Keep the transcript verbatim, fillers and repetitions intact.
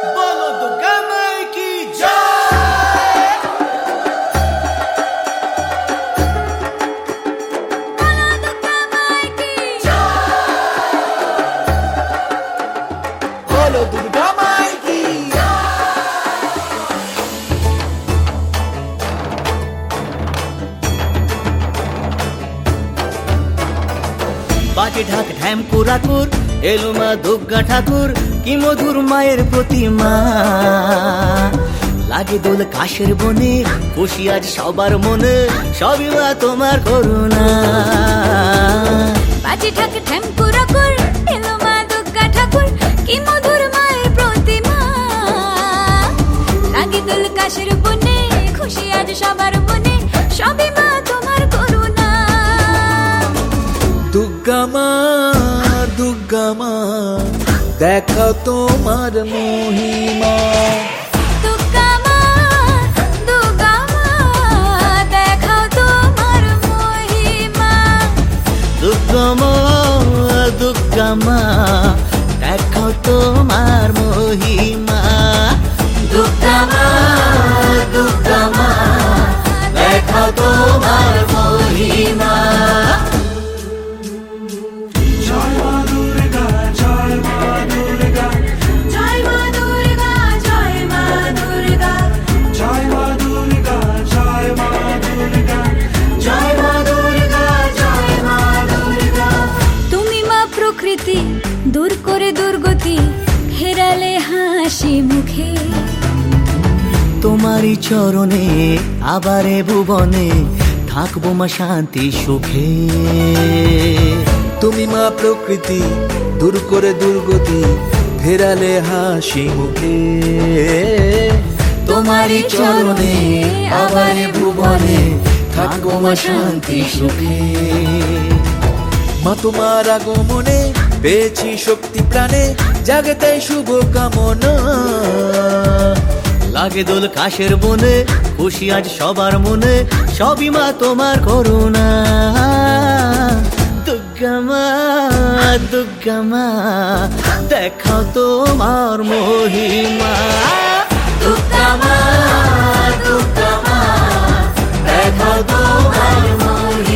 बोलो दुर्गा माई की जय। बोलो दुर्गा माई की जय। बोलो दुर्गा माई की बाजे ढाक ढैम कुराकुर एलो मा दुर्गा ठाकुर কি মধুর মায়ের প্রতিমা লাগে দোল কাশের বনে খুশি আজ সবার মনে সবই মা তোমার করুণা বাজে ঢাক ঢ্যাম কুরাকুর এলো মা দুর্গা ঠাকুর কি মধুর মায়ের প্রতিমা লাগে দোল কাশের বনে খুশি আজ সবার মনে সবই মা তোমার করুণা দুর্গা মা দুর্গা মা দেখাও তোমার মহিমা দুর্গা মা দুর্গা মা দেখাও তোমার মহিমা দুর্গা মা দুর্গা মা দেখাও তোমার মহিমা দুর্গা মা দুর্গা মা দেখাও তোমার মহিমা জয় মা দুর্গা জয় মা দুর্গা জয় মা দুর্গা জয় মা দুর্গা জয় মা দুর্গা জয় মা দুর্গা তুমি মা প্রকৃতি দূর করে দুর্গতি ফেরালে হাসি মুখে তোমারই চরণে আবারে ভুবনে থাকবো মা শান্তি সুখে তুমি মা প্রকৃতি দূর করে দুর্গতি ফেরালে হাসি মুখে তোমারই চরণে আবারে ভুবনে থাকবো মা শান্তি সুখে মা তোমার আগমনে পেয়েছি শক্তি প্রাণে জাগতে শুভ কামনা লাগে দোল কাশের বনে খুশি আজ সবার মনে সবই মা তোমার করুণা দুর্গা মা দুর্গা মা দেখাও তোমার মহিমা দুর্গা মা দুর্গা মা দেখাও তোমার মহিমা